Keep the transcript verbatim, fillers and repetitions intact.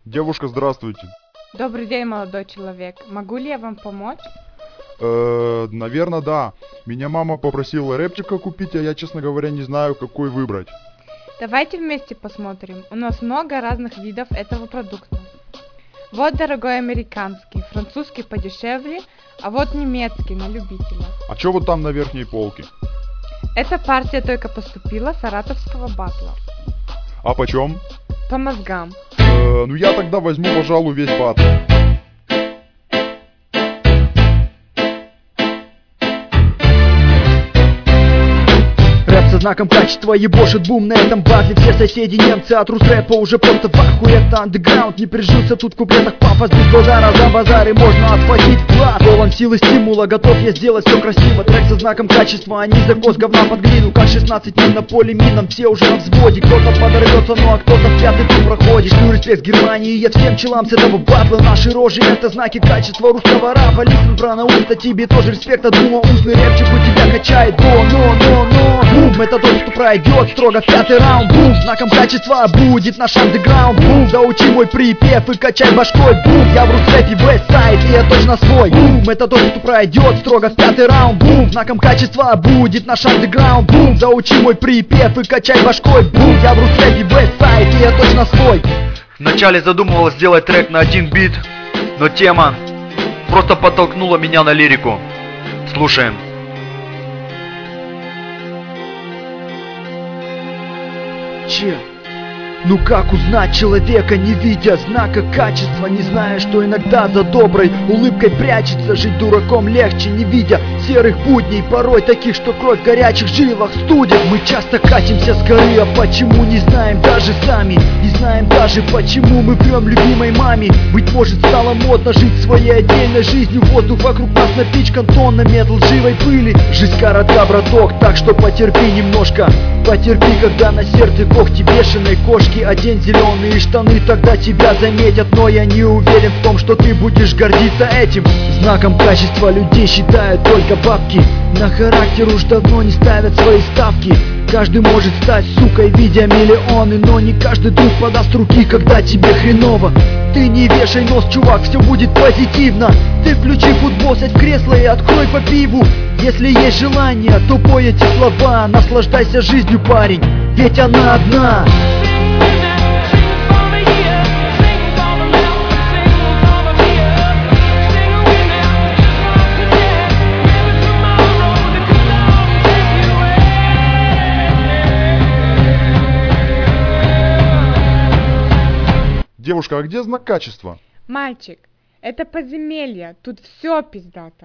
Девушка, здравствуйте. Добрый день, молодой человек. Могу ли я вам помочь? Э, наверное, да. Меня мама попросила рэпчика купить, а я, честно говоря, не знаю, какой выбрать. Давайте вместе посмотрим. У нас много разных видов этого продукта. Вот дорогой американский, французский подешевле, а вот немецкий на любителя. А чё вот там на верхней полке? Эта партия только поступила с саратовского батла. А почем? По мозгам. Э, ну я тогда возьму, пожалуй, весь батл. Со знаком качества ебошит бум на этом батле. Все соседи немцы от рус-рэпа уже просто в ахуе. Это андеграунд, не прижился тут в куплетах пафос. Без базара, за базары можно отхватить вклад. Полон силы стимула, готов я сделать все красиво. Трек со знаком качества, а не закос говна под глину. Как шестнадцать мин на поле мином, все уже на взводе. Кто-то подорвется, ну а кто-то в пятый тур проходит. Шлю респект Германии, я всем челам с этого батла. Наши рожи это знаки качества русского рэпа. Лisten, пронаунста, тебе тоже респект от бума. Устный рэпчик у тебя качает, но, но, но, но. Бум, это тот, кто пройдет строго в пятый раунд. Бум, знаком качества будет наш андеграунд. Бум, заучи мой припев и качай башкой. Бум, я в рус-рэпе вестсайд и я точно свой. Бум, это тот, кто пройдет строго в пятый раунд. Бум, знаком качества будет наш андеграунд. Бум, заучи мой припев и качай башкой. Бум, я в рус-рэпе вестсайд и я точно свой. Вначале задумывалось сделать трек на один бит, но тема просто подтолкнула меня на лирику. Слушаем. Че? Ну как узнать человека, не видя знака качества, не зная, что иногда за доброй улыбкой прячется. Жить дураком легче, не видя серых будней, порой таких, что кровь в горячих жилах студит. Мы часто катимся с горы, а почему не знаем даже сами. Не знаем даже, почему мы прям любимой маме. Быть может, стало модно жить своей отдельной жизнью. Воздух вокруг нас напичкан тоннами от лживой пыли. Жизнь коротка, браток, так что потерпи немножко. Потерпи, когда на сердце когти бешеной кошки. Одень зеленые штаны, тогда тебя заметят. Но я не уверен в том, что ты будешь гордиться этим. Знаком качества людей считают только бабки. На характер уж давно не ставят свои ставки. Каждый может стать сукой, видя миллионы, но не каждый друг подаст руки, когда тебе хреново. Ты не вешай нос, чувак, все будет позитивно. Ты включи футбол, сядь в кресло и открой по пиву. Если есть желание, то пой эти слова. Наслаждайся жизнью, парень, ведь она одна. Девушка, а где знак качества? Мальчик, это подземелье, тут все пиздато.